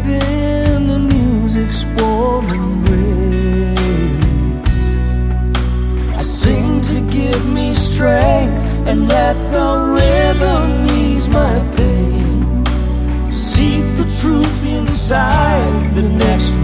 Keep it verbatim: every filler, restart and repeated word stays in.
in the music's warm embrace. I sing to give me strength and let the rhythm ease my pain. Seek the truth inside the next